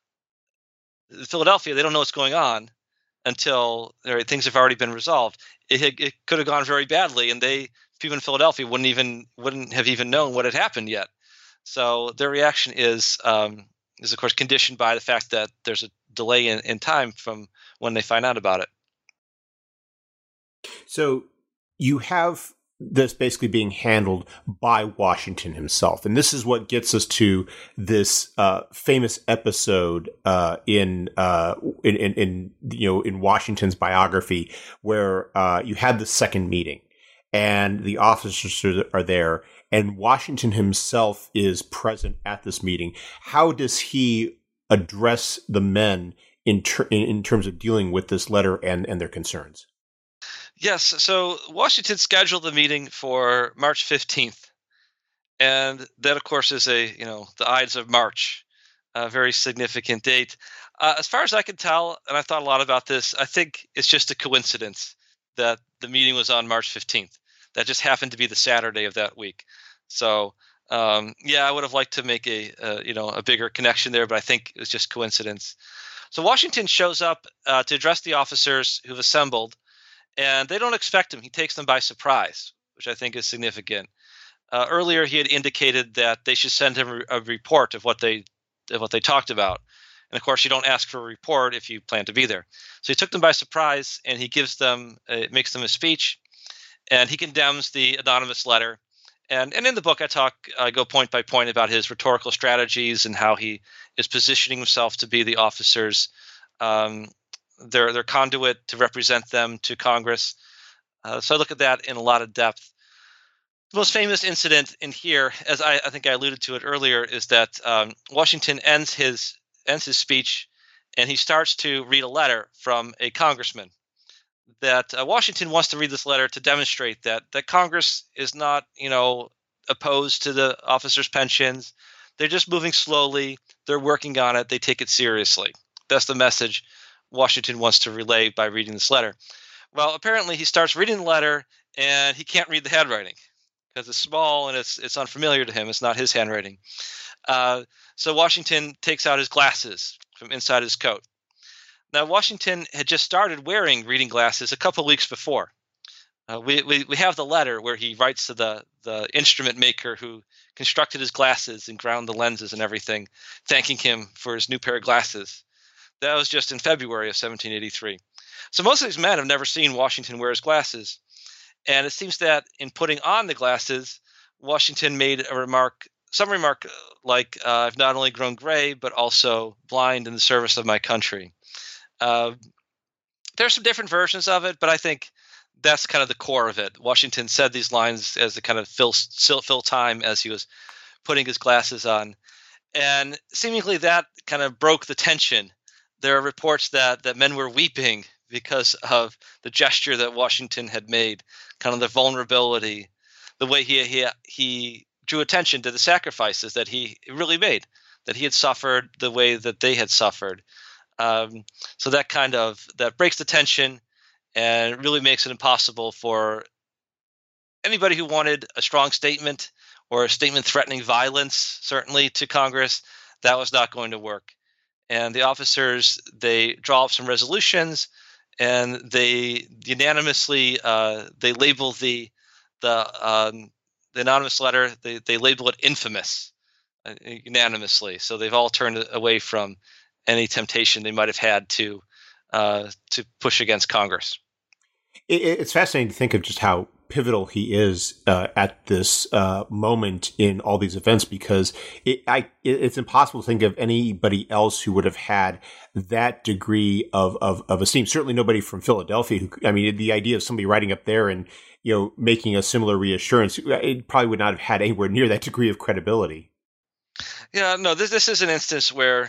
Philadelphia, they don't know what's going on until or, things have already been resolved. It, it could have gone very badly, and they people in Philadelphia wouldn't even wouldn't have even known what had happened yet. So their reaction is um, is of course conditioned by the fact that there's a delay in, in time from when they find out about it. So you have this basically being handled by Washington himself. And this is what gets us to this uh, famous episode uh, in, uh, in, in, in, you know, in Washington's biography where uh, you had the second meeting and the officers are there and Washington himself is present at this meeting. How does he address the men in, ter- in terms of dealing with this letter and, and their concerns? Yes, so Washington scheduled the meeting for March fifteenth, and that, of course, is a, you know, the Ides of March, a very significant date. Uh, as far as I can tell, and I've thought a lot about this, I think it's just a coincidence that the meeting was on March fifteenth. That just happened to be the Saturday of that week. So, um, yeah, I would have liked to make a, uh, you know, a bigger connection there, but I think it was just coincidence. So Washington shows up uh, to address the officers who've assembled. And they don't expect him. He takes them by surprise, which I think is significant. Uh, earlier, he had indicated that they should send him a report of what they of what they talked about. And of course, you don't ask for a report if you plan to be there. So he took them by surprise, and he gives them, uh, makes them a speech, and he condemns the anonymous letter. And and in the book, I talk, I go point by point about his rhetorical strategies and how he is positioning himself to be the officers' Um, their their conduit to represent them to Congress. Uh, so I look at that in a lot of depth. The most famous incident in here, as I, I think I alluded to it earlier, is that um, Washington ends his ends his speech, and he starts to read a letter from a congressman. That uh, Washington wants to read this letter to demonstrate that that Congress is not, you know, opposed to the officers' pensions. They're just moving slowly. They're working on it. They take it seriously. That's the message Washington wants to relay by reading this letter. Well, apparently he starts reading the letter, and he can't read the handwriting because it's small and it's it's unfamiliar to him. It's not his handwriting. Uh, so Washington takes out his glasses from inside his coat. Now, Washington had just started wearing reading glasses a couple of weeks before. Uh, we, we we have the letter where he writes to the, the instrument maker who constructed his glasses and ground the lenses and everything, thanking him for his new pair of glasses. That was just in February of seventeen eighty-three. So most of these men have never seen Washington wear his glasses. And it seems that in putting on the glasses, Washington made a remark, some remark like, uh, I've not only grown gray, but also blind in the service of my country. Uh, there's some different versions of it, but I think that's kind of the core of it. Washington said these lines as to kind of fill, fill time as he was putting his glasses on. And seemingly that kind of broke the tension. There are reports that, that men were weeping because of the gesture that Washington had made, kind of the vulnerability, the way he he he drew attention to the sacrifices that he really made, that he had suffered the way that they had suffered. Um, so that kind of that breaks the tension and really makes it impossible for anybody who wanted a strong statement or a statement threatening violence, certainly to Congress, that was not going to work. And the officers, they draw up some resolutions, and they unanimously uh, they label the the um, the anonymous letter. They they label it infamous uh, unanimously. So they've all turned away from any temptation they might have had to uh, to push against Congress. It, it's fascinating to think of just how pivotal he is uh, at this uh, moment in all these events, because it, I, it, it's impossible to think of anybody else who would have had that degree of, of, of esteem. Certainly nobody from Philadelphia. Who, I mean, the idea of somebody writing up there and, you know, making a similar reassurance, it probably would not have had anywhere near that degree of credibility. Yeah, no, this this is an instance where,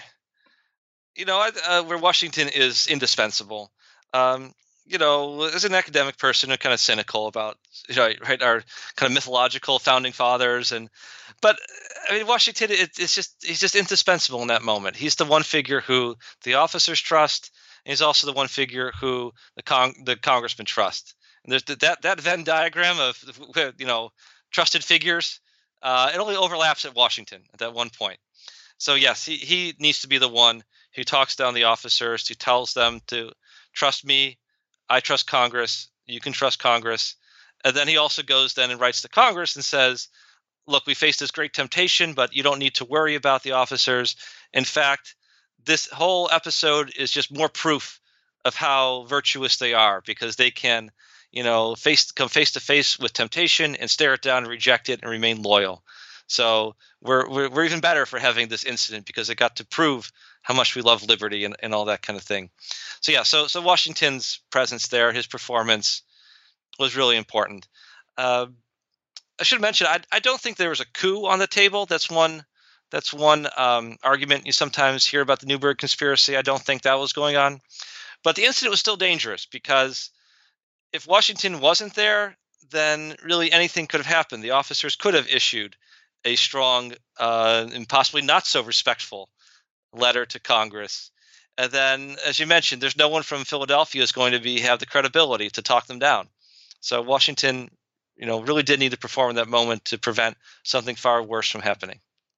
you know, uh, where Washington is indispensable. Um, you know, as an academic person, I'm kind of cynical about, you know, right, our kind of mythological founding fathers, and but I mean, Washington, it, it's just he's just indispensable in that moment. He's the one figure who the officers trust, and he's also the one figure who the con- the congressmen trust. And there's that that Venn diagram of, you know, trusted figures. Uh, it only overlaps at Washington at that one point. So yes, he he needs to be the one who talks down the officers, who tells them to trust me. I trust Congress. You can trust Congress. And then he also goes then and writes to Congress and says, look, we face this great temptation, but you don't need to worry about the officers. In fact, this whole episode is just more proof of how virtuous they are, because they can, you know, face come face to face with temptation and stare it down and reject it and remain loyal. So we're, we're we're even better for having this incident, because it got to prove how much we love liberty and, and all that kind of thing. So yeah, so so Washington's presence there, his performance was really important. Uh, I should mention, I I don't think there was a coup on the table. That's one that's one um, argument you sometimes hear about the Newburgh conspiracy. I don't think that was going on, but the incident was still dangerous, because if Washington wasn't there, then really anything could have happened. The officers could have issued a strong uh, and possibly not so respectful letter to Congress. And then, as you mentioned, there's no one from Philadelphia is going to be have the credibility to talk them down. So Washington, you know, really did need to perform in that moment to prevent something far worse from happening.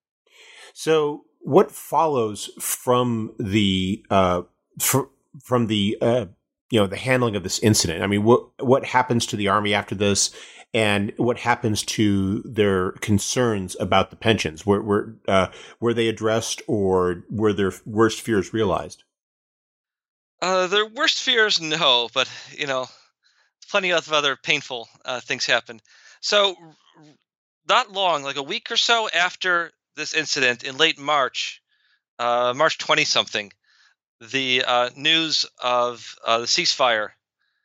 So what follows from the uh, fr- from the uh, you know the handling of this incident? I mean, what what happens to the Army after this? And what happens to their concerns about the pensions? Were were uh, were they addressed, or were their worst fears realized? Uh, their worst fears, no, but you know, plenty of other painful uh, things happened. So, not long, like a week or so after this incident, in late March, uh, March twenty something, the uh, news of uh, the ceasefire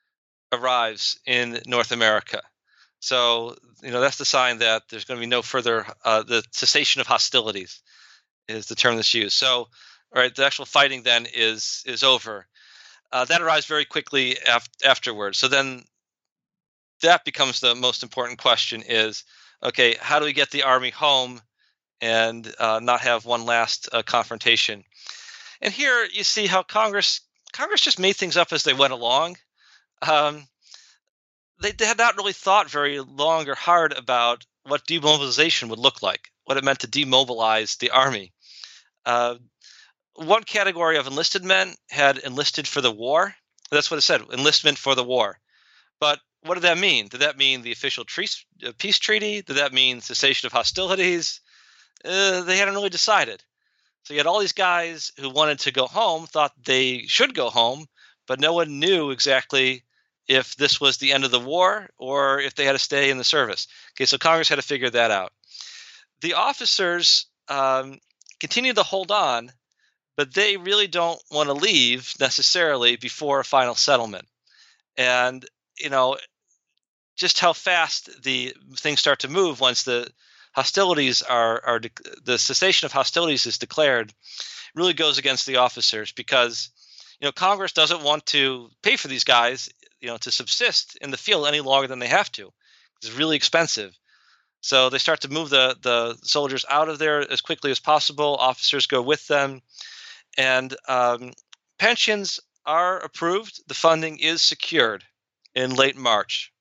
arrives in North America. So, you know, that's the sign that there's going to be no further, uh, the cessation of hostilities is the term that's used. So, all right, the actual fighting then is is over. Uh, that arrives very quickly af- afterwards. So then that becomes the most important question is, okay, how do we get the army home and uh, not have one last uh, confrontation? And here you see how Congress Congress just made things up as they went along. Um, they, they had not really thought very long or hard about what demobilization would look like, what it meant to demobilize the army. Uh, one category of enlisted men had enlisted for the war. That's what it said, enlistment for the war. But what did that mean? Did that mean the official treaty, uh, peace treaty? Did that mean cessation of hostilities? Uh, they hadn't really decided. So you had all these guys who wanted to go home, thought they should go home, but no one knew exactly if this was the end of the war or if they had to stay in the service. Okay, so Congress had to figure that out. The officers um, continue to hold on, but they really don't want to leave necessarily before a final settlement. And, you know, just how fast the things start to move once the hostilities are, are de- the cessation of hostilities is declared really goes against the officers because, you know, Congress doesn't want to pay for these guys, you know, to subsist in the field any longer than they have to. It's really expensive. So they start to move the, the soldiers out of there as quickly as possible. Officers go with them. And um, pensions are approved. The funding is secured in late March.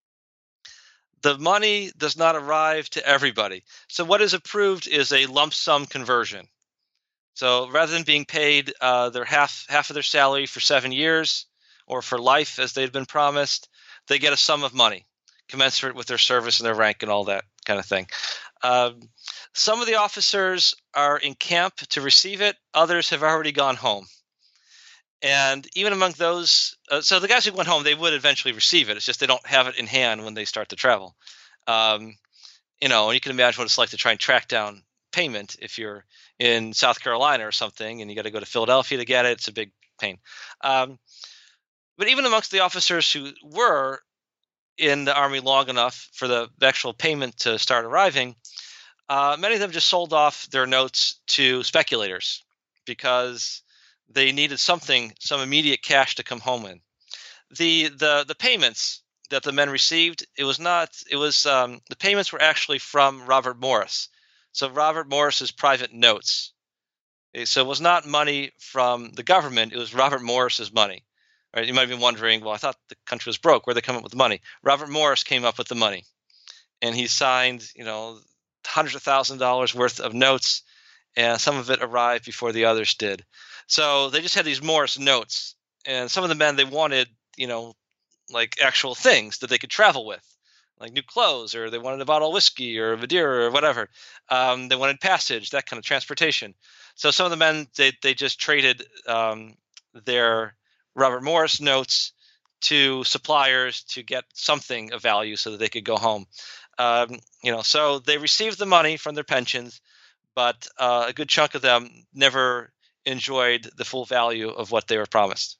The money does not arrive to everybody. So what is approved is a lump sum conversion. So rather than being paid uh, their half half of their salary for seven years or for life as they'd been promised, they get a sum of money commensurate with their service and their rank and all that kind of thing. Um, some of the officers are in camp to receive it. Others have already gone home. And even among those, uh, so the guys who went home, they would eventually receive it. It's just they don't have it in hand when they start to travel. Um, you know, and you can imagine what it's like to try and track down payment if you're in South Carolina or something, and you got to go to Philadelphia to get it. It's a big pain. Um, but even amongst the officers who were in the Army long enough for the actual payment to start arriving, uh, many of them just sold off their notes to speculators because they needed something, some immediate cash to come home in. The the the payments that the men received, it was not, it was, um, the payments were actually from Robert Morris. So Robert Morris's private notes. So it was not money from the government, it was Robert Morris's money. Right? You might be wondering, well, I thought the country was broke. Where'd they come up with the money? Robert Morris came up with the money. And he signed, you know, hundreds of thousand dollars worth of notes, and some of it arrived before the others did. So they just had these Morris notes, and some of the men, they wanted, you know, like actual things that they could travel with, like new clothes, or they wanted a bottle of whiskey or Madeira or whatever. Um, they wanted passage, that kind of transportation. So some of the men, they they just traded um, their Robert Morris notes to suppliers to get something of value so that they could go home. Um, you know, so they received the money from their pensions, but uh, a good chunk of them never enjoyed the full value of what they were promised.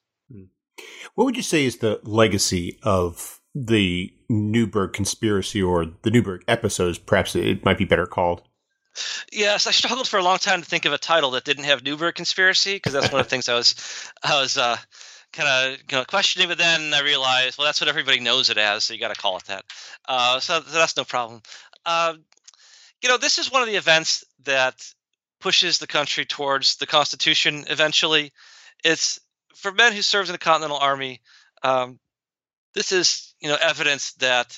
What would you say is the legacy of the Newburgh conspiracy, or the Newburgh episodes, perhaps it might be better called? Yes, I struggled for a long time to think of a title that didn't have Newburgh conspiracy, because that's one of the things I was, I was uh, kind of you know, questioning. But then I realized, well, that's what everybody knows it as, so you got to call it that. Uh, so, so that's no problem. Uh, you know, this is one of the events that pushes the country towards the Constitution eventually. It's for men who served in the Continental Army. Um, this is, you know, evidence that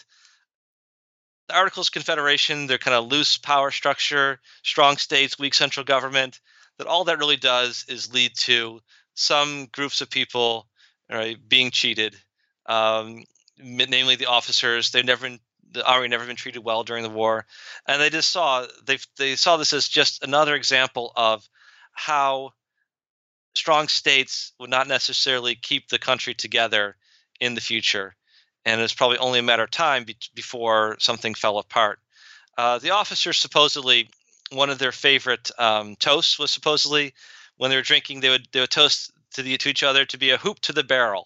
the Articles of Confederation, their kind of loose power structure, strong states, weak central government, that all that really does is lead to some groups of people, right, being cheated, um, namely the officers. They've never been, the Army never been treated well during the war, and they just saw they they saw this as just another example of how strong states would not necessarily keep the country together in the future. And it's probably only a matter of time be- before something fell apart. Uh, the officers supposedly, one of their favorite um, toasts was supposedly when they were drinking, they would they would toast to the to each other to be a hoop to the barrel.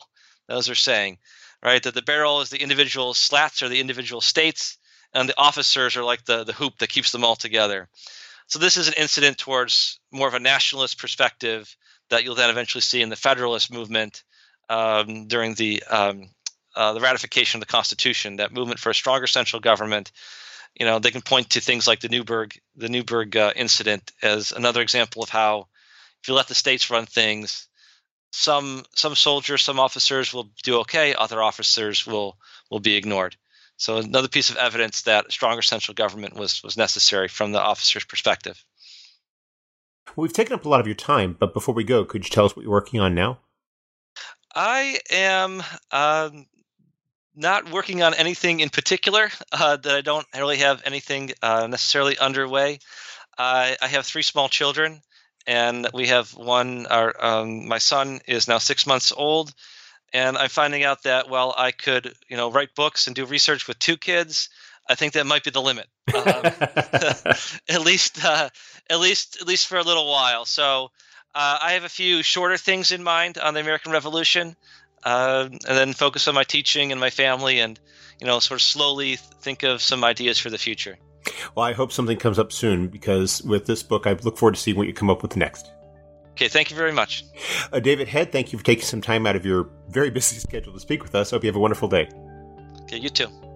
those are saying, right, that the barrel is the individual slats or the individual states, and the officers are like the, the hoop that keeps them all together. So this is an incident towards more of a nationalist perspective that you'll then eventually see in the Federalist movement um, during the um, uh, the ratification of the Constitution, that movement for a stronger central government. You know, they can point to things like the Newburgh the Newburgh uh, incident as another example of how if you let the states run things, some some soldiers, some officers will do okay, other officers will will be ignored. So another piece of evidence that a stronger central government was was necessary from the officer's perspective. Well, we've taken up a lot of your time, but before we go, could you tell us what you're working on now? I am um, not working on anything in particular. Uh, that I don't really have anything uh, necessarily underway. Uh, I have three small children, and we have one. Our um, my son is now six months old, and I'm finding out that while I could, you know, write books and do research with two kids, I think that might be the limit. Um, at least, uh, at least, at least for a little while. So uh, I have a few shorter things in mind on the American Revolution, uh, and then focus on my teaching and my family, and you know, sort of slowly think of some ideas for the future. Well, I hope something comes up soon, because with this book, I look forward to seeing what you come up with next. Okay, thank you very much. Uh, David Head, thank you for taking some time out of your very busy schedule to speak with us. I hope you have a wonderful day. Okay, you too.